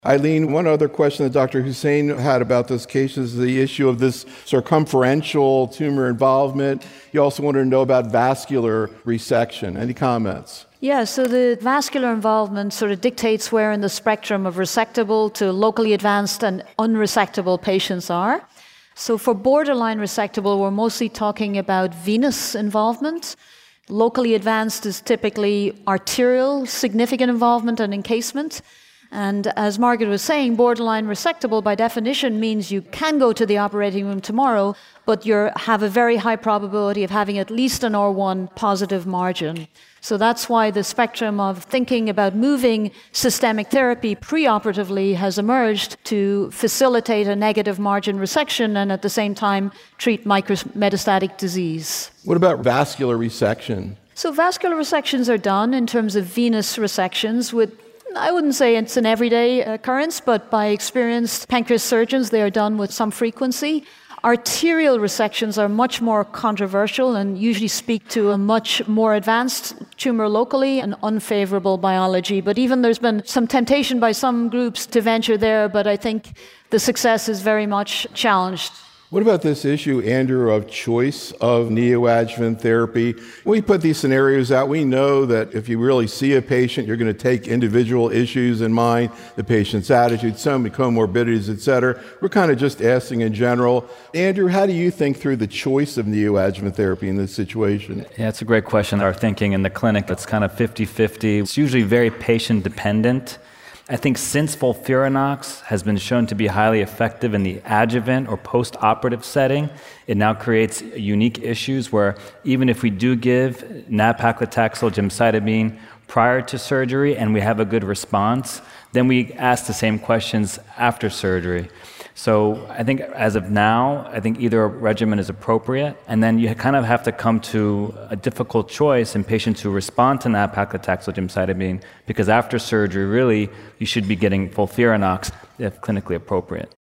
Eileen, one other question that Dr. Hussein had about this case is the issue of this circumferential tumor involvement. You also wanted to know about vascular resection. Any comments? Yeah, so the vascular involvement sort of dictates where in the spectrum of resectable to locally advanced and unresectable patients are. So for borderline resectable, we're mostly talking about venous involvement. Locally advanced is typically arterial, significant involvement and encasement. And as Margaret was saying, borderline resectable by definition means you can go to the operating room tomorrow, but you have a very high probability of having at least an R1 positive margin. So that's why the spectrum of thinking about moving systemic therapy preoperatively has emerged to facilitate a negative margin resection and at the same time treat micrometastatic disease. What about vascular resection? So vascular resections are done in terms of venous resections with, I wouldn't say it's an everyday occurrence, but by experienced pancreas surgeons, they are done with some frequency. Arterial resections are much more controversial and usually speak to a much more advanced tumor locally and unfavorable biology. But even there's been some temptation by some groups to venture there, but I think the success is very much challenged. What about this issue, Andrew, of choice of neoadjuvant therapy? When we put these scenarios out, we know that if you really see a patient, you're going to take individual issues in mind, the patient's attitude, some comorbidities, et cetera. We're kind of just asking in general. Andrew, how do you think through the choice of neoadjuvant therapy in this situation? Yeah, it's a great question. Our thinking in the clinic, it's kind of 50-50. It's usually very patient-dependent. I think since FOLFIRINOX has been shown to be highly effective in the adjuvant or post-operative setting, it now creates unique issues where even if we do give nab-paclitaxel gemcitabine prior to surgery and we have a good response, then we ask the same questions after surgery. So I think as of now, I think either regimen is appropriate, and then you kind of have to come to a difficult choice in patients who respond to nab-paclitaxel gemcitabine, because after surgery, really, you should be getting FOLFIRINOX if clinically appropriate.